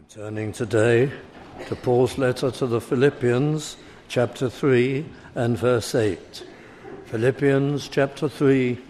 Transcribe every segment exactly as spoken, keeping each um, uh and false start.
Turning today to Paul's letter to the Philippians, chapter three and verse eight. Philippians chapter three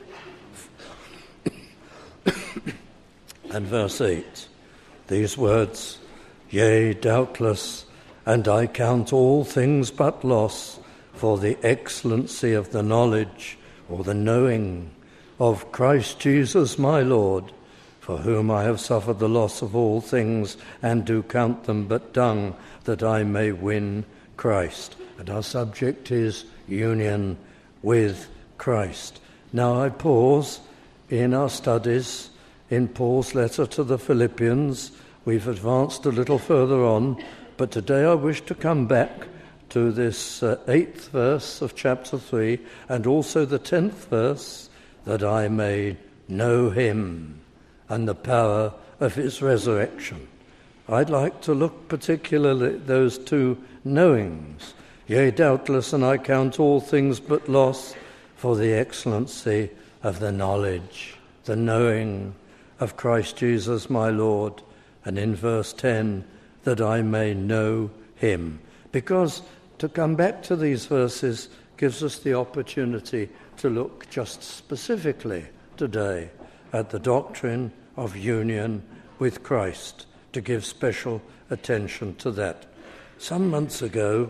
and verse eight. These words, "Yea, doubtless, and I count all things but loss for the excellency of the knowledge or the knowing of Christ Jesus my Lord, for whom I have suffered the loss of all things, and do count them but dung, that I may win Christ." And our subject is union with Christ. Now I pause in our studies in Paul's letter to the Philippians. We've advanced a little further on, but today I wish to come back to this uh, eighth verse of chapter three, and also the tenth verse, that I may know him and the power of his resurrection. I'd like to look particularly at those two knowings. Yea, doubtless, and I count all things but loss for the excellency of the knowledge, the knowing of Christ Jesus my Lord. And in verse ten, that I may know him. Because to come back to these verses gives us the opportunity to look just specifically today at the doctrine of union with Christ, to give special attention to that. Some months ago,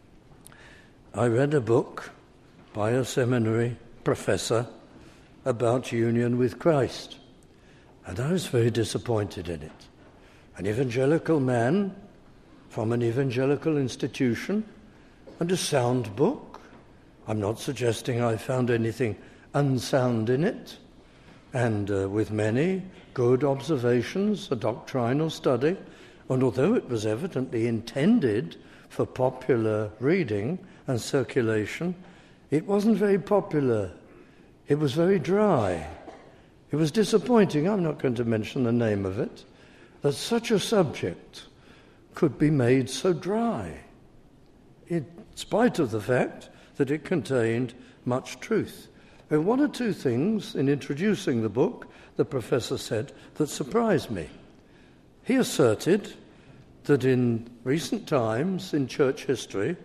I read a book by a seminary professor about union with Christ, and I was very disappointed in it. An evangelical man from an evangelical institution, and a sound book. I'm not suggesting I found anything unsound in it, and uh, with many good observations, a doctrinal study, and although it was evidently intended for popular reading and circulation, it wasn't very popular. It was very dry. It was disappointing, I'm not going to mention the name of it, that such a subject could be made so dry, in spite of the fact that it contained much truth. And one or two things in introducing the book the professor said that surprised me. He asserted that in recent times in church history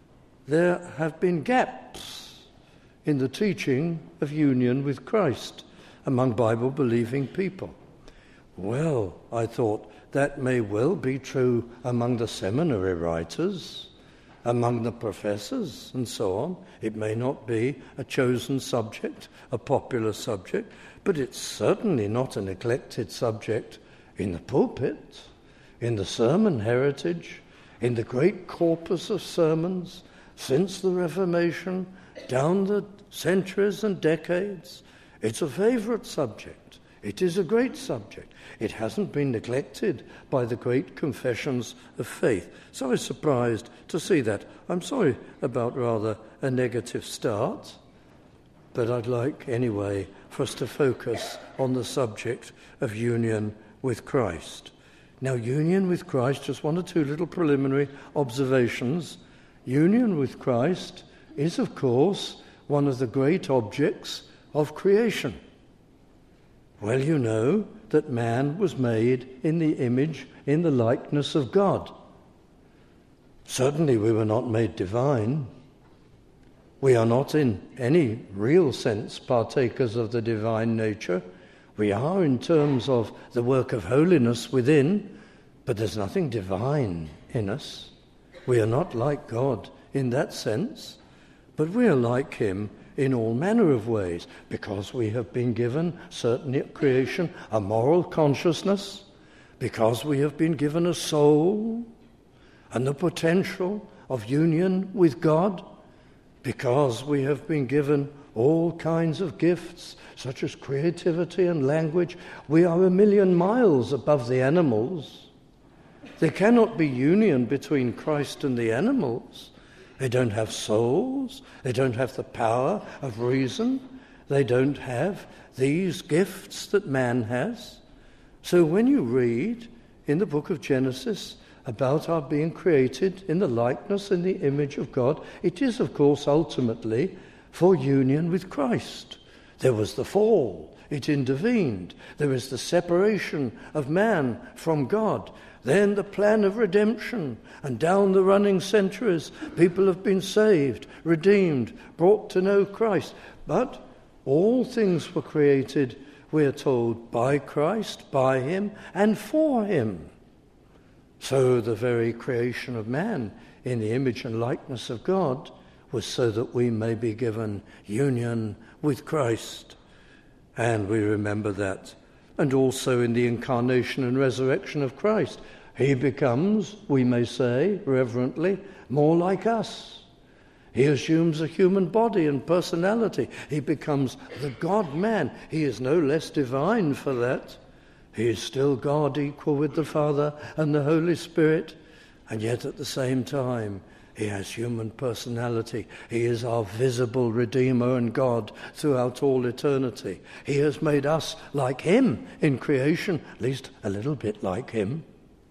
there have been gaps in the teaching of union with Christ among Bible-believing people. Well, I thought that may well be true among the seminary writers, among the professors and so on. It may not be a chosen subject, a popular subject, but it's certainly not a neglected subject in the pulpit, in the sermon heritage, in the great corpus of sermons since the Reformation, down the centuries and decades. It's a favorite subject. It is a great subject. It hasn't been neglected by the great confessions of faith. So I was surprised to see that. I'm sorry about rather a negative start, but I'd like anyway for us to focus on the subject of union with Christ. Now, union with Christ, just one or two little preliminary observations. Union with Christ is, of course, one of the great objects of creation. Well, you know that man was made in the image, in the likeness of God. Certainly we were not made divine. We are not in any real sense partakers of the divine nature. We are in terms of the work of holiness within, but there's nothing divine in us. We are not like God in that sense, but we are like him in all manner of ways, because we have been given, certainly at creation, a moral consciousness, because we have been given a soul and the potential of union with God, because we have been given all kinds of gifts, such as creativity and language. We are a million miles above the animals. There cannot be union between Christ and the animals. They don't have souls. They don't have the power of reason. They don't have these gifts that man has. So when you read in the book of Genesis about our being created in the likeness and the image of God, it is, of course, ultimately for union with Christ. There was the fall. it intervened. There is the separation of man from God. Then the plan of redemption, and down the running centuries, people have been saved, redeemed, brought to know Christ. But all things were created, we are told, by Christ, by him, and for him. So the very creation of man in the image and likeness of God was so that we may be given union with Christ. And we remember that. And also in the incarnation and resurrection of Christ, he becomes, we may say reverently, more like us. He assumes a human body and personality. He becomes the God-man. He is no less divine for that. He is still God, equal with the Father and the Holy Spirit, and yet at the same time he has human personality. He is our visible Redeemer and God throughout all eternity. He has made us like him in creation, at least a little bit like him.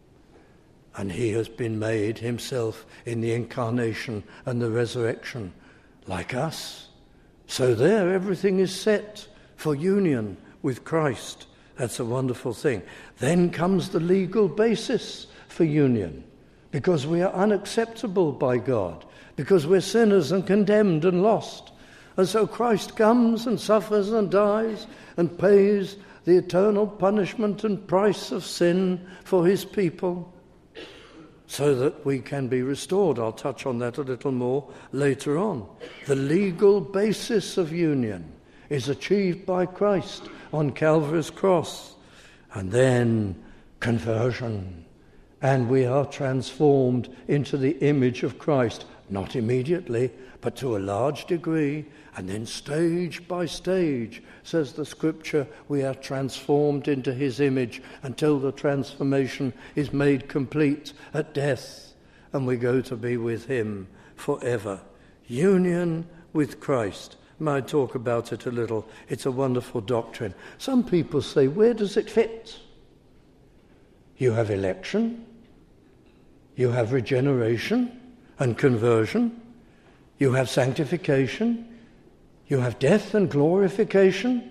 And he has been made himself in the incarnation and the resurrection like us. So there everything is set for union with Christ. That's a wonderful thing. Then comes the legal basis for union, because we are unacceptable by God, because we're sinners and condemned and lost. And so Christ comes and suffers and dies and pays the eternal punishment and price of sin for his people, so that we can be restored. I'll touch on that a little more later on. The legal basis of union is achieved by Christ on Calvary's cross. And then conversion. And we are transformed into the image of Christ, not immediately, but to a large degree. And then stage by stage, says the Scripture, we are transformed into his image until the transformation is made complete at death, and we go to be with him forever. Union with Christ. May I talk about it a little? It's a wonderful doctrine. Some people say, where does it fit? You have election, you have regeneration and conversion, you have sanctification, you have death and glorification.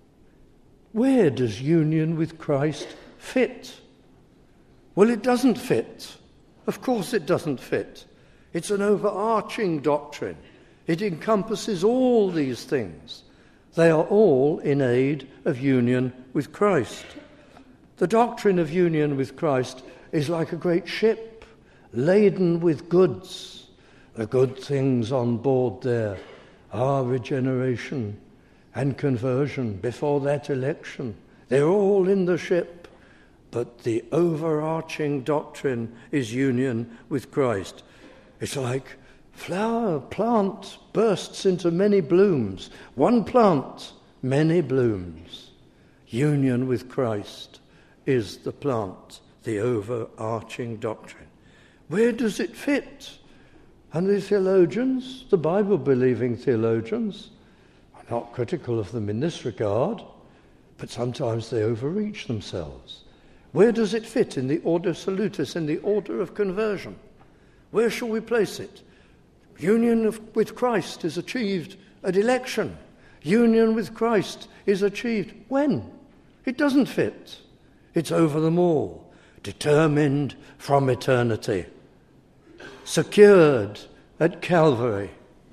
Where does union with Christ fit? Well, it doesn't fit. Of course it doesn't fit. It's an overarching doctrine. It encompasses all these things. They are all in aid of union with Christ. The doctrine of union with Christ is like a great ship laden with goods. The good things on board there are regeneration and conversion before that election. They're all in the ship, but the overarching doctrine is union with Christ. It's like flower plant bursts into many blooms. One plant, many blooms. Union with Christ is the plant, the overarching doctrine. Where does it fit? And the theologians, the Bible-believing theologians, I'm not critical of them in this regard, but sometimes they overreach themselves. Where does it fit in the order salutis, in the order of conversion? Where shall we place it? Union of, with Christ is achieved at election. Union with Christ is achieved when? It doesn't fit. It's over them all, determined from eternity, secured at Calvary,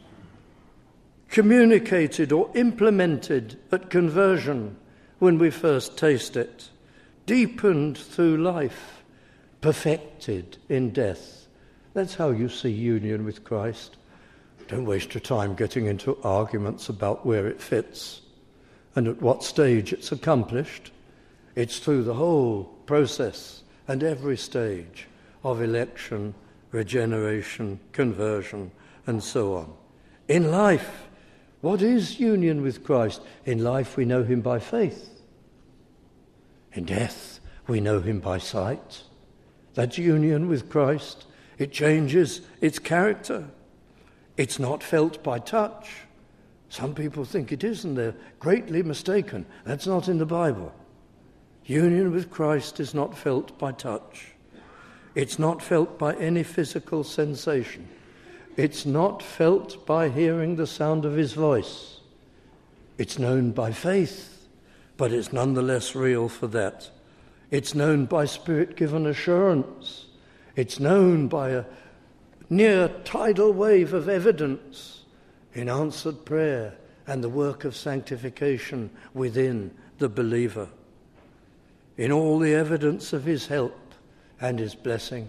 communicated or implemented at conversion when we first taste it, deepened through life, perfected in death. That's how you see union with Christ. Don't waste your time getting into arguments about where it fits and at what stage it's accomplished. It's through the whole process and every stage of election, regeneration, conversion, and so on. In life, what is union with Christ? In life, we know him by faith. In death, we know him by sight. That's union with Christ. It changes its character. It's not felt by touch. Some people think it is, and they're greatly mistaken. That's not in the Bible. Union with Christ is not felt by touch. It's not felt by any physical sensation. It's not felt by hearing the sound of his voice. It's known by faith. but it's nonetheless real for that. It's known by Spirit-given assurance. It's known by a near tidal wave of evidence in answered prayer and the work of sanctification within the believer. In all the evidence of his help and his blessing.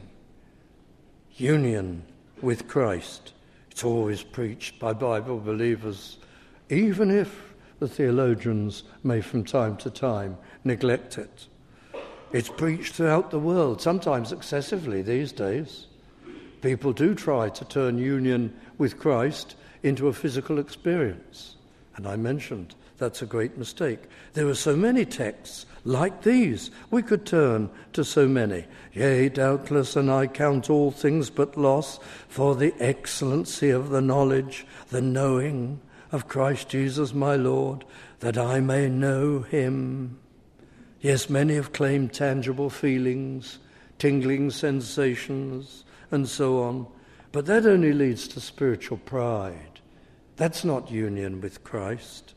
Union with Christ. It's always preached by Bible believers, even if the theologians may from time to time neglect it. It's preached throughout the world, sometimes excessively these days. People do try to turn union with Christ into a physical experience. And I mentioned that's a great mistake. There are so many texts like these. We could turn to so many. Yea, doubtless, and I count all things but loss for the excellency of the knowledge, the knowing of Christ Jesus my Lord, that I may know him. Yes, many have claimed tangible feelings, tingling sensations, and so on, but that only leads to spiritual pride. That's not union with Christ.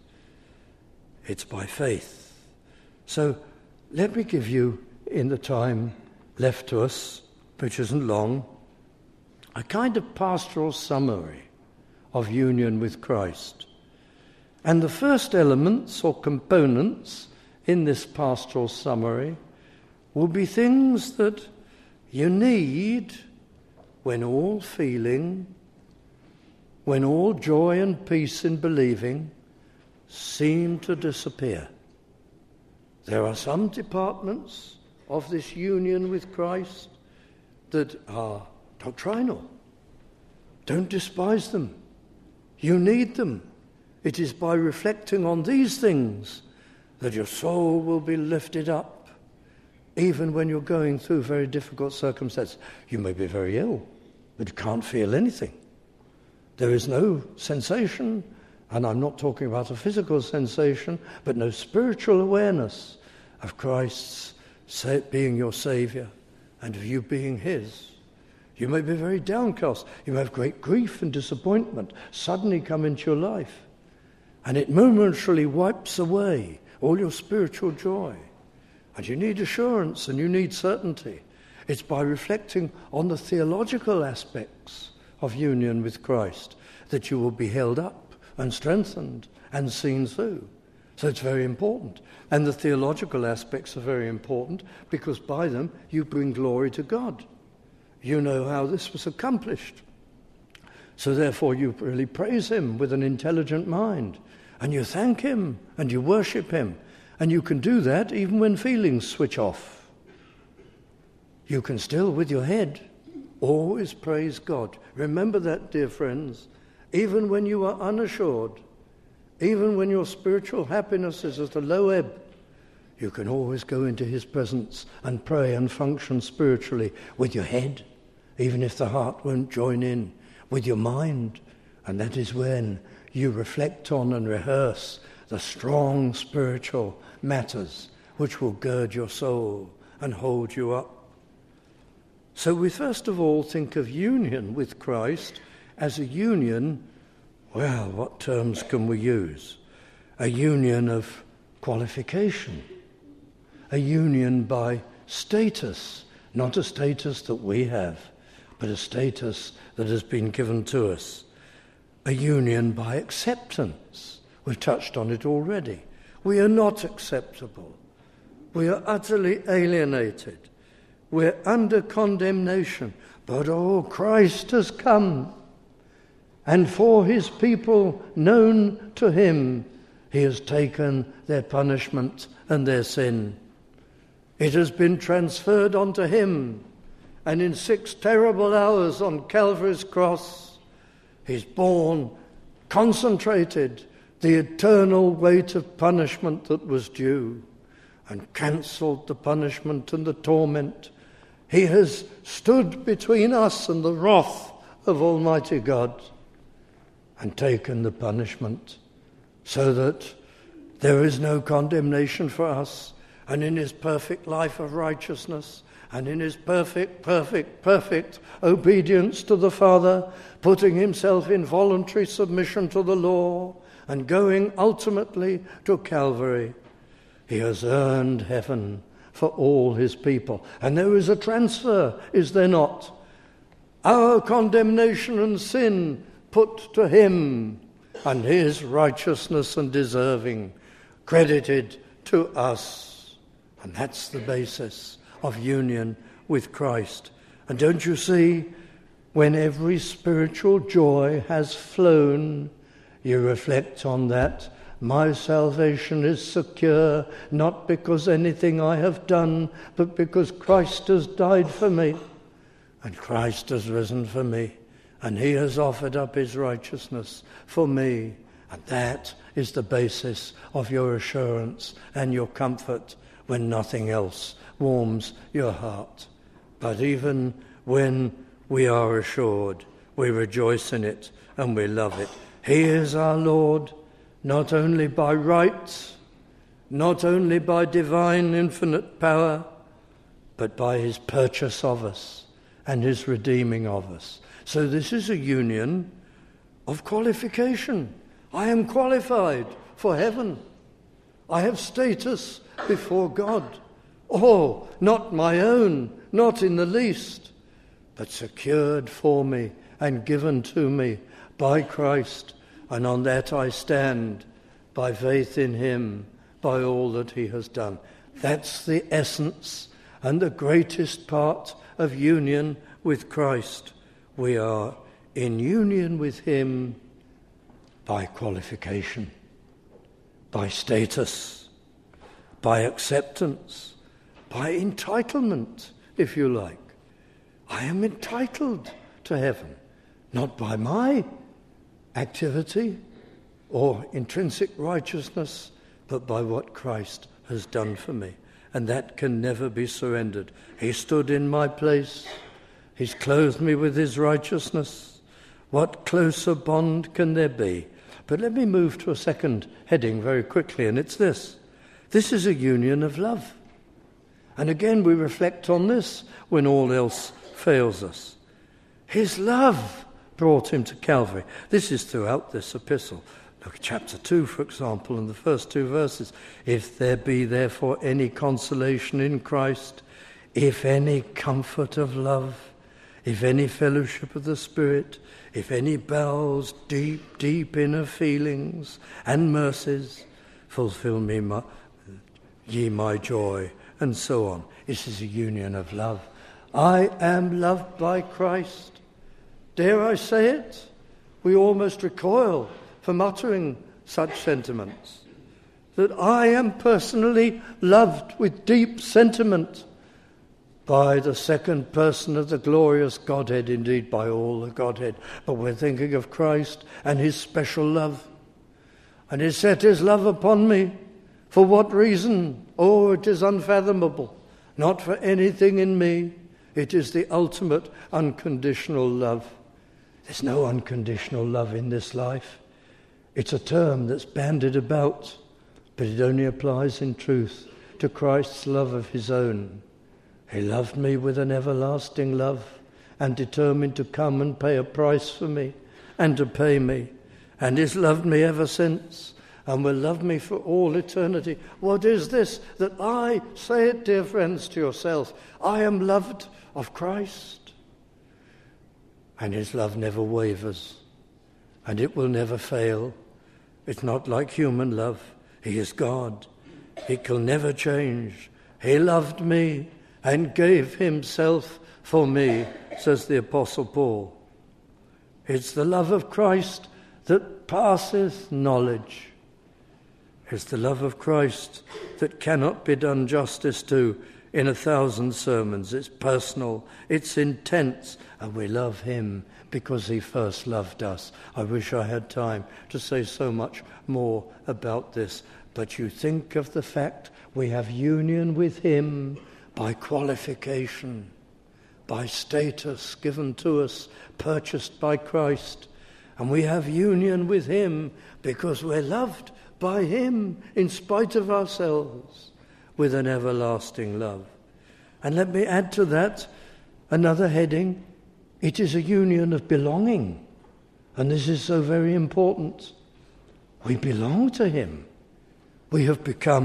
It's by faith. So let me give you, in the time left to us, which isn't long, a kind of pastoral summary of union with Christ. And the first elements or components in this pastoral summary will be things that you need when all feeling, when all joy and peace in believing seem to disappear. There are some departments of this union with Christ that are doctrinal. Don't despise them. You need them. It is by reflecting on these things that your soul will be lifted up, even when you're going through very difficult circumstances. You may be very ill, but you can't feel anything. There is no sensation, and I'm not talking about a physical sensation, but no spiritual awareness of Christ's being your Saviour and of you being his. You may be very downcast. You may have great grief and disappointment suddenly come into your life, and it momentarily wipes away all your spiritual joy. And you need assurance and you need certainty. It's by reflecting on the theological aspects of union with Christ that you will be held up and strengthened and seen through. So it's very important. And the theological aspects are very important because by them you bring glory to God. You know how this was accomplished. So therefore you really praise him with an intelligent mind. And you thank him and you worship him. And you can do that even when feelings switch off. You can still, with your head, always praise God. Remember that, dear friends. Even when you are unassured, even when your spiritual happiness is at a low ebb, you can always go into his presence and pray and function spiritually with your head, even if the heart won't join in, with your mind. And that is when you reflect on and rehearse the strong spiritual matters which will gird your soul and hold you up. So we first of all think of union with Christ as a union, well, what terms can we use? A union of qualification, a union by status, not a status that we have, but a status that has been given to us. A union by acceptance. We've touched on it already. We are not acceptable. We are utterly alienated. We're under condemnation. But, oh, Christ has come. And for his people known to him, he has taken their punishment and their sin. It has been transferred onto him. And in six terrible hours on Calvary's cross, he's borne, concentrated the eternal weight of punishment that was due and cancelled the punishment and the torment. He has stood between us and the wrath of Almighty God and taken the punishment so that there is no condemnation for us. And in his perfect life of righteousness and in his perfect, perfect, perfect obedience to the Father, putting himself in voluntary submission to the law and going ultimately to Calvary, He has earned heaven for all his people. And there is a transfer, is there not? Our condemnation and sin put to him, and his righteousness and deserving credited to us. And that's the basis of union with Christ. And don't you see, when every spiritual joy has flown, you reflect on that. My salvation is secure, not because anything I have done, but because Christ has died for me, and Christ has risen for me, and he has offered up his righteousness for me. And that is the basis of your assurance and your comfort when nothing else warms your heart. But even when we are assured, we rejoice in it and we love it. He is our Lord, not only by right, not only by divine infinite power, but by his purchase of us and his redeeming of us. So this is a union of qualification. I am qualified for heaven. I have status before God. Oh, not my own, not in the least, but secured for me and given to me by Christ. And on that I stand, by faith in him, by all that he has done. That's the essence and the greatest part of union with Christ. We are in union with him by qualification, by status, by acceptance, by entitlement, if you like. I am entitled to heaven, not by my activity or intrinsic righteousness, but by what Christ has done for me. And that can never be surrendered. He stood in my place. He's clothed me with his righteousness. What closer bond can there be? But let me move to a second heading very quickly, and it's this. This is a union of love. And again we reflect on this when all else fails us. His love brought him to Calvary. This is throughout this epistle. Look at chapter two, for example, in the first two verses. If there be therefore any consolation in Christ, if any comfort of love, if any fellowship of the Spirit, if any bowels deep, deep inner feelings and mercies, fulfill me, my, ye my joy, and so on. This is a union of love. I am loved by Christ. Dare I say it? We almost recoil from uttering such sentiments. That I am personally loved with deep sentiment by the second person of the glorious Godhead, indeed by all the Godhead. But we're thinking of Christ and his special love. And he set his love upon me. For what reason? Oh, it is unfathomable. Not for anything in me. It is the ultimate unconditional love. There's no unconditional love in this life. It's a term that's bandied about, but it only applies in truth to Christ's love of his own. He loved me with an everlasting love and determined to come and pay a price for me and to pay me. And he's loved me ever since and will love me for all eternity. What is this? That I, say it, dear friends, to yourself, I am loved of Christ. And his love never wavers, and it will never fail. It's not like human love. He is God. It can never change. He loved me and gave himself for me, says the Apostle Paul. It's the love of Christ that passeth knowledge. It's the love of Christ that cannot be done justice to in a thousand sermons. It's personal, it's intense, and we love him because he first loved us. I wish I had time to say so much more about this, but you think of the fact we have union with him by qualification, by status given to us, purchased by Christ, and we have union with him because we're loved by him in spite of ourselves, with an everlasting love. And let me add to that another heading. It is a union of belonging. And this is so very important. We belong to him. We have become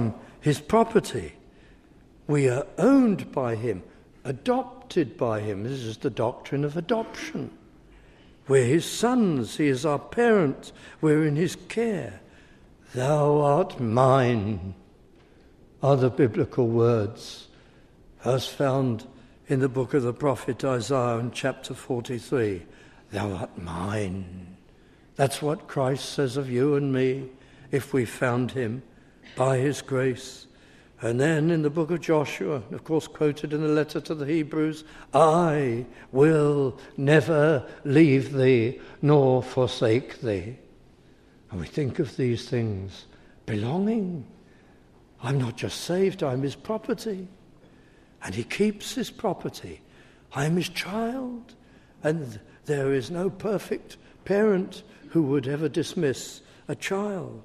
his property. We are owned by him, adopted by him. This is the doctrine of adoption. We're his sons, he is our parent, we're in his care. Thou art mine are the biblical words, first found in the book of the prophet Isaiah in chapter forty-three. Thou art mine. That's what Christ says of you and me if we found him by his grace. And then in the book of Joshua, of course quoted in the letter to the Hebrews, I will never leave thee nor forsake thee. And we think of these things, belonging. I'm not just saved, I'm his property. And he keeps his property. I'm his child. And there is no perfect parent who would ever dismiss a child.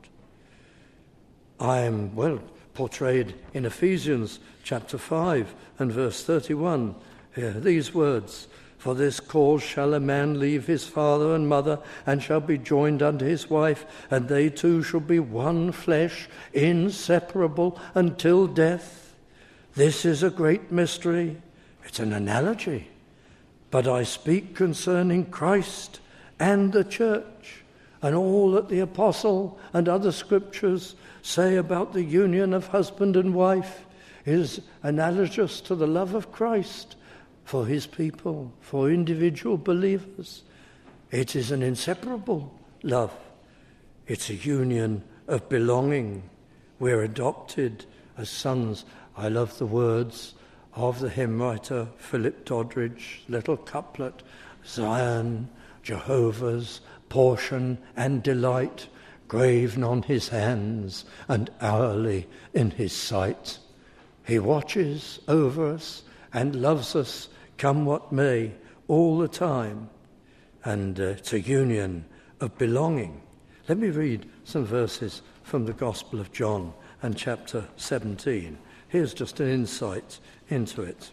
I am, well, portrayed in Ephesians chapter five and verse thirty-one. Here, these words, for this cause shall a man leave his father and mother, and shall be joined unto his wife, and they two shall be one flesh, inseparable until death. This is a great mystery. It's an analogy. But I speak concerning Christ and the church, and all that the apostle and other scriptures say about the union of husband and wife is analogous to the love of Christ for his people, for individual believers. It is an inseparable love. It's a union of belonging. We're adopted as sons. I love the words of the hymn writer Philip Doddridge, little couplet, Zion, Jehovah's portion and delight, graven on his hands and hourly in his sight. He watches over us and loves us, come what may, all the time. And uh, it's a union of belonging. Let me read some verses from the Gospel of John and chapter seventeen. Here's just an insight into it.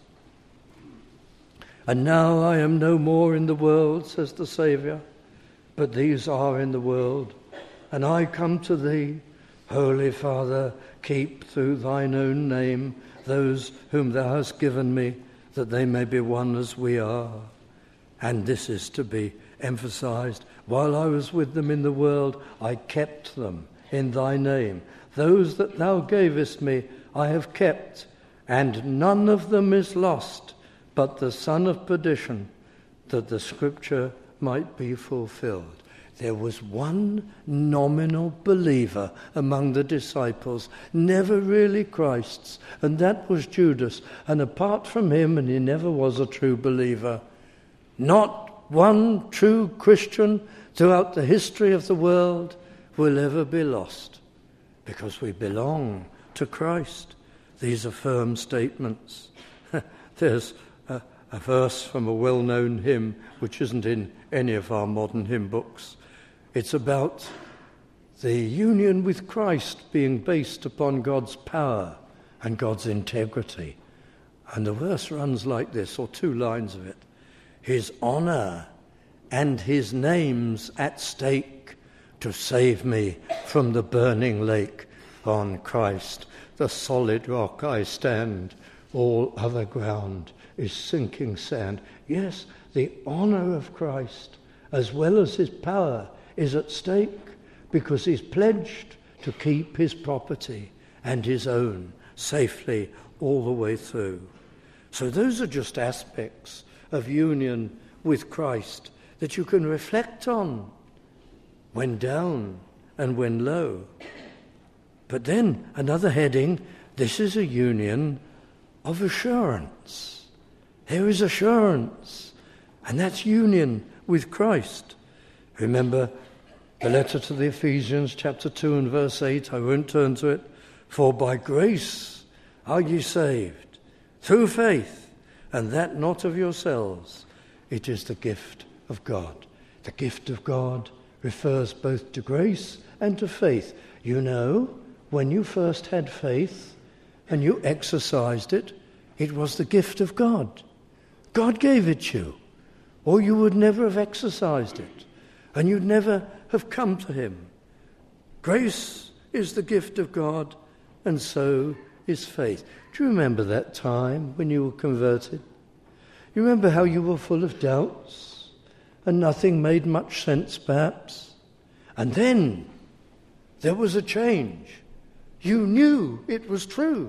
And now I am no more in the world, says the Saviour, but these are in the world, and I come to thee. Holy Father, keep through thine own name those whom thou hast given me, that they may be one as we are. And this is to be emphasized. While I was with them in the world, I kept them in thy name. Those that thou gavest me I have kept, and none of them is lost, but the son of perdition, that the scripture might be fulfilled. There was one nominal believer among the disciples, never really Christ's, and that was Judas. And apart from him, and he never was a true believer, not one true Christian throughout the history of the world will ever be lost, because we belong to Christ. These are firm statements. There's a, a verse from a well-known hymn, which isn't in any of our modern hymn books. It's about the union with Christ being based upon God's power and God's integrity. And the verse runs like this, or two lines of it. His honour and his name's at stake to save me from the burning lake. On Christ, the solid rock I stand, all other ground is sinking sand. Yes, the honour of Christ, as well as his power, is at stake, because he's pledged to keep his property and his own safely all the way through. So those are just aspects of union with Christ that you can reflect on when down and when low. But then another heading, this is a union of assurance. There is assurance, and that's union with Christ. Remember the letter to the Ephesians, chapter two and verse eight, I won't turn to it. For by grace are ye saved, through faith, and that not of yourselves. It is the gift of God. The gift of God refers both to grace and to faith. You know, when you first had faith and you exercised it, it was the gift of God. God gave it you, or you would never have exercised it, and you'd never have come to him. Grace is the gift of God, and so is faith. Do you remember that time when you were converted? You remember how you were full of doubts and nothing made much sense perhaps? And then there was a change. You knew it was true.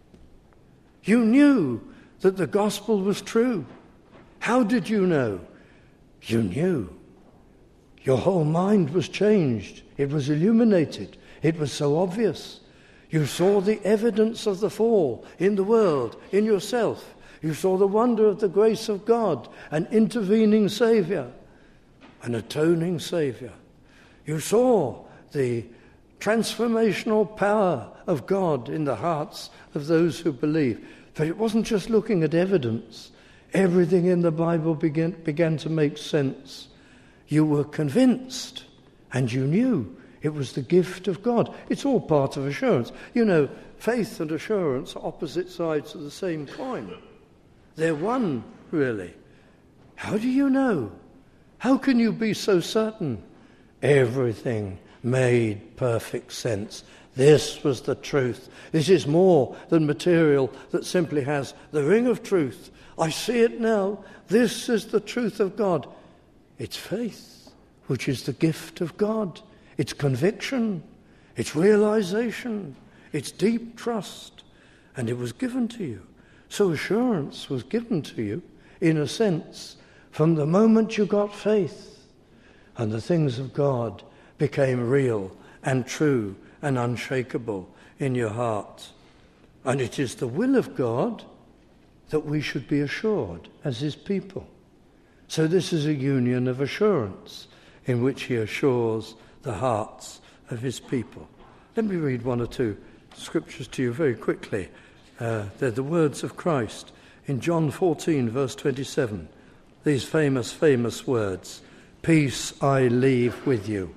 You knew that the gospel was true. How did you know? You knew. Your whole mind was changed. It was illuminated. It was so obvious. You saw the evidence of the fall in the world, in yourself. You saw the wonder of the grace of God, an intervening Saviour, an atoning Saviour. You saw the transformational power of God in the hearts of those who believe. But it wasn't just looking at evidence. Everything in the Bible began, began to make sense. You were convinced, and you knew it was the gift of God. It's all part of assurance. You know, faith and assurance are opposite sides of the same coin. They're one, really. How do you know? How can you be so certain? Everything made perfect sense. This was the truth. This is more than material that simply has the ring of truth. I see it now. This is the truth of God. It's faith, which is the gift of God. It's conviction. It's realization. It's deep trust. And it was given to you. So assurance was given to you, in a sense, from the moment you got faith. And the things of God became real and true and unshakable in your heart. And it is the will of God that we should be assured as his people. So this is a union of assurance in which he assures the hearts of his people. Let me read one or two scriptures to you very quickly. Uh, they're the words of Christ in John fourteen, verse twenty-seven. These famous, famous words, "Peace I leave with you."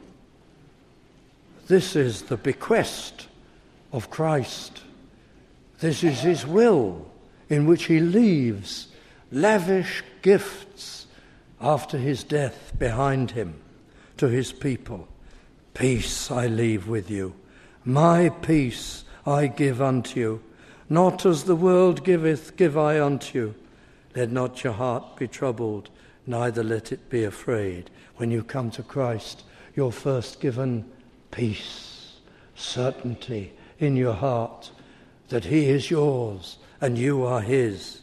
This is the bequest of Christ. This is his will in which he leaves lavish gifts after his death behind him to his people. Peace I leave with you. My peace I give unto you. Not as the world giveth, give I unto you. Let not your heart be troubled, neither let it be afraid. When you come to Christ, you're first given peace, certainty in your heart that he is yours and you are his.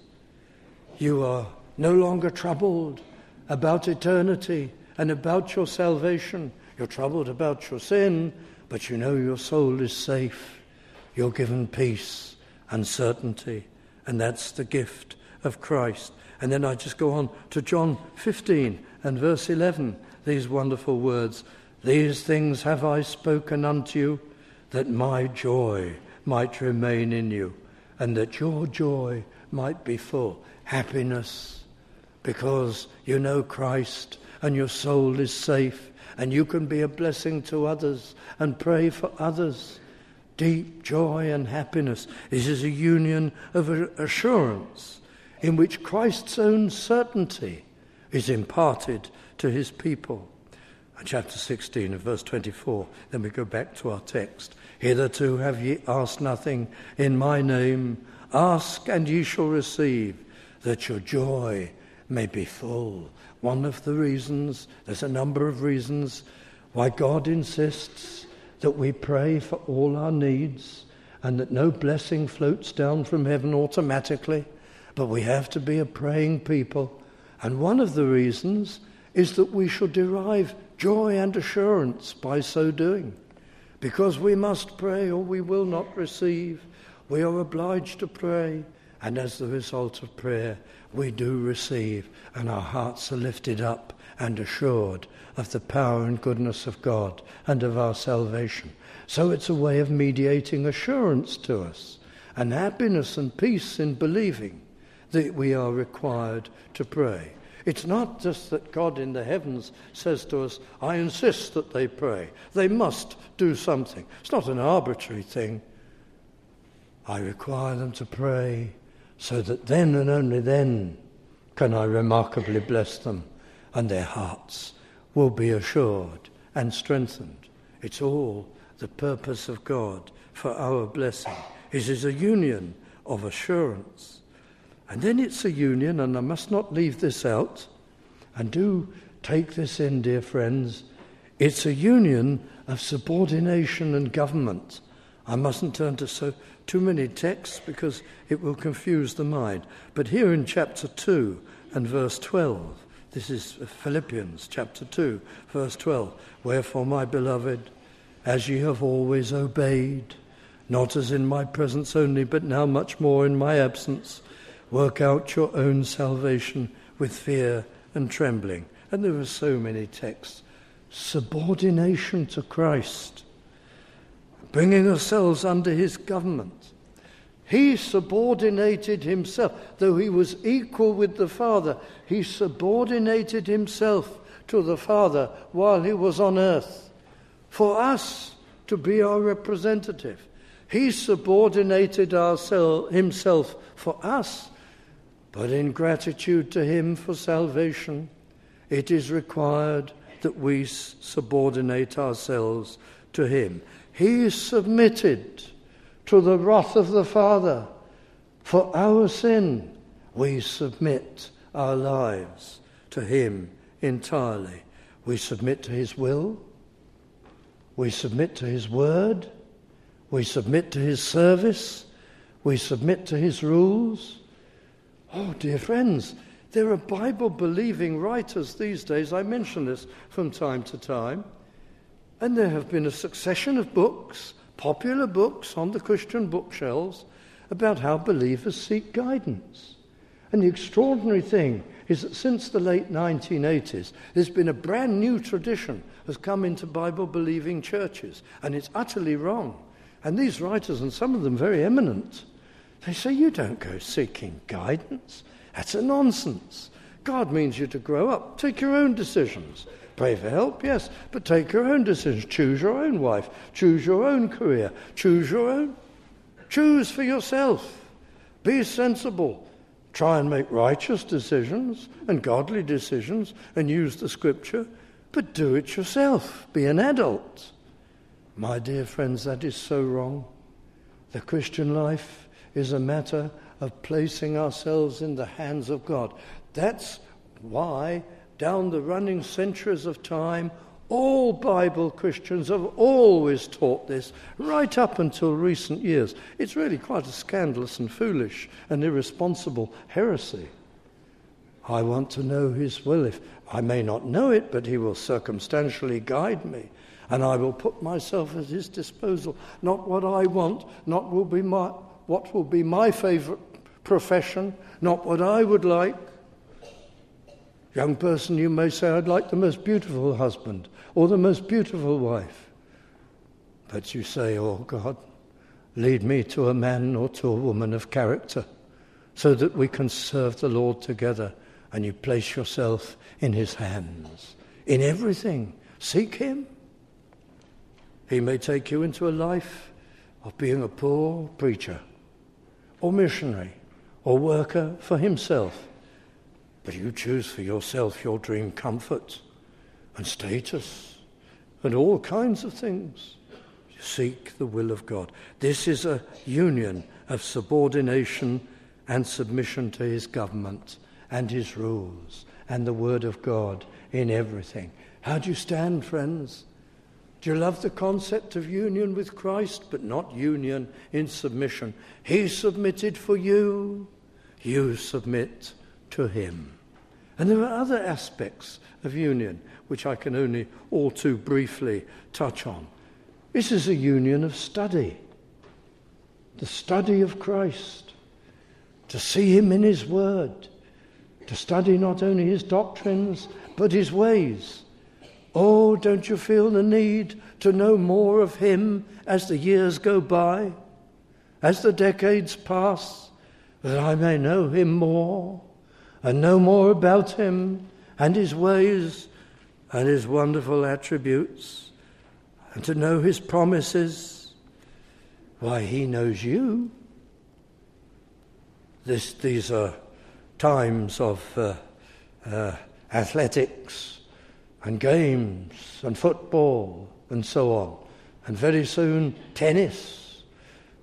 You are no longer troubled about eternity and about your salvation. You're troubled about your sin, but you know your soul is safe. You're given peace and certainty, and that's the gift of Christ. And then I just go on to John fifteen and verse eleven, these wonderful words. These things have I spoken unto you, that my joy might remain in you, and that your joy might be full. Happiness, because you know Christ, and your soul is safe, and you can be a blessing to others, and pray for others. Deep joy and happiness. This is a union of assurance in which Christ's own certainty is imparted to his people. And chapter sixteen of verse twenty-four, then we go back to our text. Hitherto have ye asked nothing in my name. Ask and ye shall receive, that your joy may be full. One of the reasons, there's a number of reasons why God insists that we pray for all our needs and that no blessing floats down from heaven automatically, but we have to be a praying people. And one of the reasons is that we should derive joy and assurance by so doing, because we must pray or we will not receive. We are obliged to pray, and as the result of prayer, we do receive, and our hearts are lifted up and assured of the power and goodness of God and of our salvation. So it's a way of mediating assurance to us, and happiness and peace in believing that we are required to pray. It's not just that God in the heavens says to us, I insist that they pray. They must do something. It's not an arbitrary thing. I require them to pray so that then and only then can I remarkably bless them, and their hearts will be assured and strengthened. It's all the purpose of God for our blessing. It is a union of assurance. And then it's a union, and I must not leave this out, and do take this in, dear friends, it's a union of subordination and government. I mustn't turn to so too many texts because it will confuse the mind. But here in chapter two and verse twelve, this is Philippians chapter two, verse twelve, wherefore, my beloved, as ye have always obeyed, not as in my presence only, but now much more in my absence, work out your own salvation with fear and trembling. And there are so many texts. Subordination to Christ, bringing ourselves under his government. He subordinated himself, though he was equal with the Father, he subordinated himself to the Father while he was on earth, for us to be our representative. He subordinated ourselves, himself for us, but in gratitude to him for salvation, it is required that we subordinate ourselves to him. He submitted to the wrath of the Father. For our sin, we submit our lives to him entirely. We submit to his will. We submit to his word. We submit to his service. We submit to his rules. Oh, dear friends, there are Bible-believing writers these days. I mention this from time to time. And there have been a succession of books, popular books on the Christian bookshelves, about how believers seek guidance. And the extraordinary thing is that since the late nineteen eighties, there's been a brand new tradition has come into Bible-believing churches, and it's utterly wrong. And these writers, and some of them very eminent, they say, you don't go seeking guidance. That's a nonsense. God means you to grow up, take your own decisions. Pray for help, yes, but take your own decisions. Choose your own wife, choose your own career, choose your own. Choose for yourself. Be sensible. Try and make righteous decisions and godly decisions and use the scripture, but do it yourself. Be an adult. My dear friends, that is so wrong. The Christian life is a matter of placing ourselves in the hands of God. That's why, down the running centuries of time, all Bible Christians have always taught this, right up until recent years. It's really quite a scandalous and foolish and irresponsible heresy. I want to know his will. If I may not know it, but he will circumstantially guide me, and I will put myself at his disposal. Not what I want, not will be my, what will be my favourite profession, not what I would like. Young person, you may say, I'd like the most beautiful husband or the most beautiful wife. But you say, oh God, lead me to a man or to a woman of character so that we can serve the Lord together. And you place yourself in his hands. In everything, seek him. He may take you into a life of being a poor preacher or missionary or worker for himself. But you choose for yourself your dream comfort and status and all kinds of things. You seek the will of God. This is a union of subordination and submission to his government and his rules and the word of God in everything. How do you stand, friends? Do you love the concept of union with Christ, but not union in submission? He submitted for you. You submit to him. And there are other aspects of union which I can only all too briefly touch on. This is a union of study. The study of Christ. To see him in his word. To study not only his doctrines, but his ways. Oh, don't you feel the need to know more of him as the years go by? As the decades pass, that I may know him more and know more about him and his ways and his wonderful attributes, and to know his promises. Why, he knows you. This, these are times of uh, uh, athletics and games and football and so on. And very soon tennis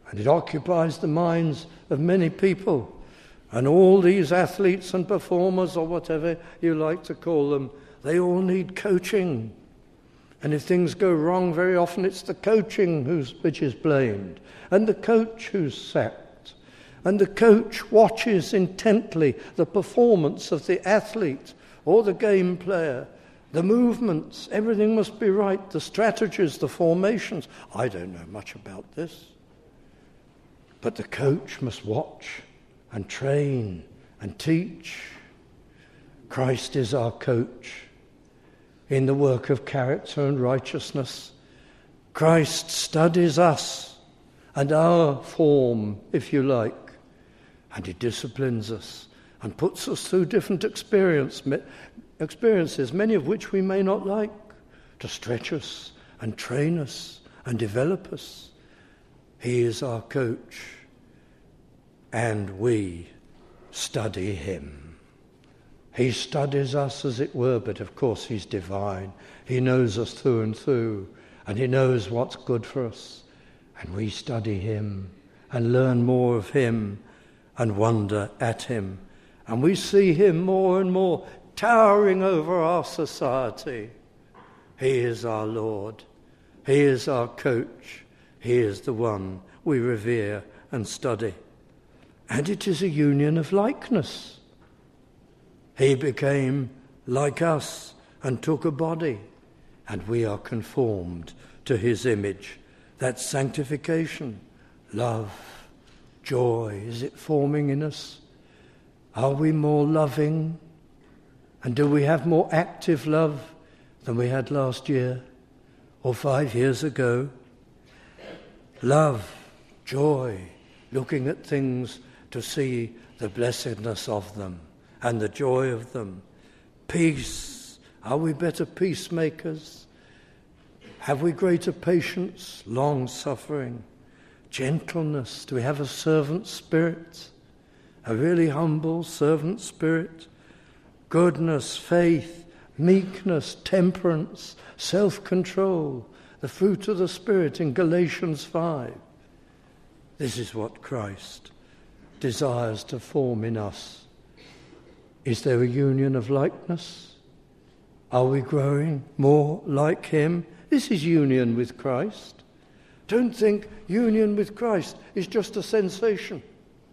And it occupies the minds of many people. And all these athletes and performers, or whatever you like to call them, they all need coaching. And if things go wrong, very often it's the coaching who's, which is blamed, and the coach who's sacked. And the coach watches intently the performance of the athlete or the game player, the movements, everything must be right, the strategies, the formations. I don't know much about this. But the coach must watch and train and teach. Christ is our coach in the work of character and righteousness. Christ studies us and our form, if you like, and he disciplines us and puts us through different experience, experiences, many of which we may not like, to stretch us and train us and develop us. He is our coach, and we study him. He studies us, as it were, but of course he's divine. He knows us through and through, and he knows what's good for us. And we study him and learn more of him and wonder at him. And we see him more and more towering over our society. He is our Lord. He is our coach. He is the one we revere and study. And it is a union of likeness. He became like us and took a body, and we are conformed to his image. That's sanctification, love, joy. Is it forming in us? Are we more loving? And do we have more active love than we had last year or five years ago? Love, joy, looking at things to see the blessedness of them and the joy of them. Peace. Are we better peacemakers? Have we greater patience, long-suffering, gentleness? Do we have a servant spirit, a really humble servant spirit? Goodness, faith, meekness, temperance, self-control, the fruit of the Spirit in Galatians five. This is what Christ desires to form in us. Is there a union of likeness? Are we growing more like him? This is union with Christ. Don't think union with Christ is just a sensation.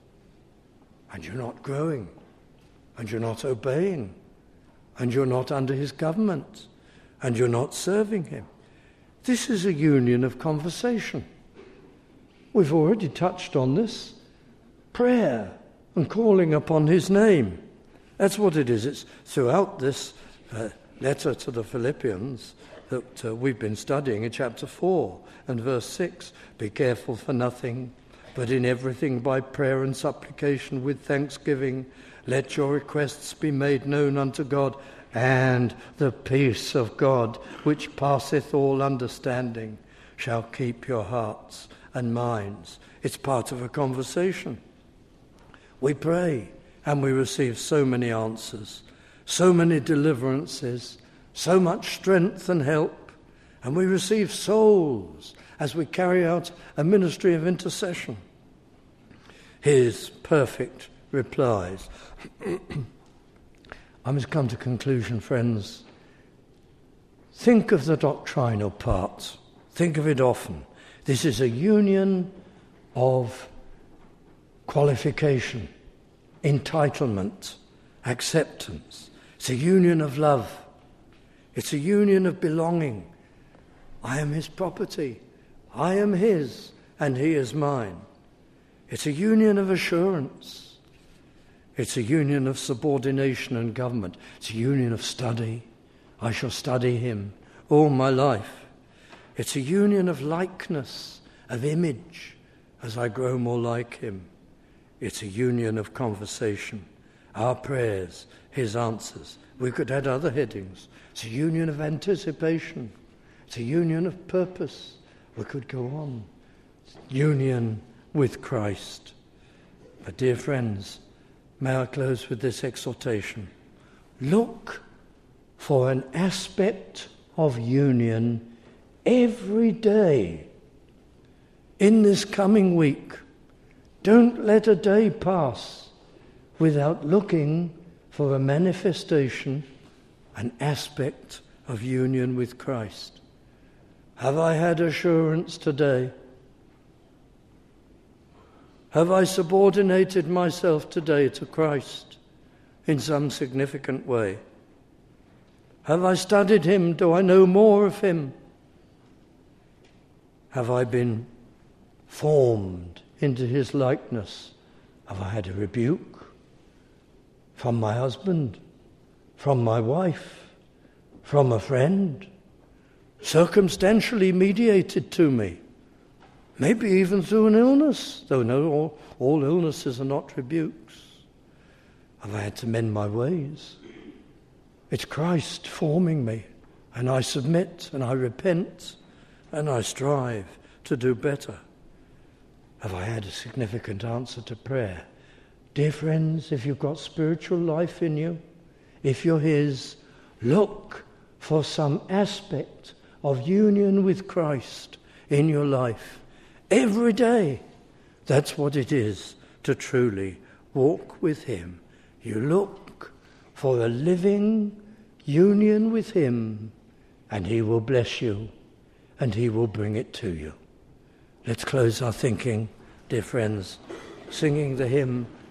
And you're not growing. And you're not obeying. And you're not under his government. And you're not serving him. This is a union of conversation. We've already touched on this. Prayer and calling upon his name. That's what it is. It's throughout this uh, letter to the Philippians that uh, we've been studying in chapter four and verse six. Be careful for nothing, but in everything by prayer and supplication with thanksgiving, let your requests be made known unto God, and the peace of God, which passeth all understanding, shall keep your hearts and minds. It's part of a conversation. We pray and we receive so many answers, so many deliverances, so much strength and help, and we receive souls as we carry out a ministry of intercession. His perfect replies. I must come to conclusion, friends. Think of the doctrinal part. Think of it often. This is a union of qualification, entitlement, acceptance. It's a union of love. It's a union of belonging. I am his property. I am his, and he is mine. It's a union of assurance. It's a union of subordination and government. It's a union of study. I shall study him all my life. It's a union of likeness, of image, as I grow more like him. It's a union of conversation. Our prayers, his answers. We could add other headings. It's a union of anticipation. It's a union of purpose. We could go on. Union with Christ. But dear friends, may I close with this exhortation. Look for an aspect of union every day in this coming week, don't let a day pass without looking for a manifestation, an aspect of union with Christ. Have I had assurance today? Have I subordinated myself today to Christ in some significant way? Have I studied him? Do I know more of him? Have I been formed into his likeness? Have I had a rebuke from my husband, from my wife, from a friend, circumstantially mediated to me, maybe even through an illness, though no, all, all illnesses are not rebukes? Have I had to mend my ways? It's Christ forming me, and I submit, and I repent, and I strive to do better. Have I had a significant answer to prayer? Dear friends, if you've got spiritual life in you, if you're his, look for some aspect of union with Christ in your life every day. That's what it is to truly walk with him. You look for a living union with him, and he will bless you, and he will bring it to you. Let's close our thinking, dear friends, singing the hymn,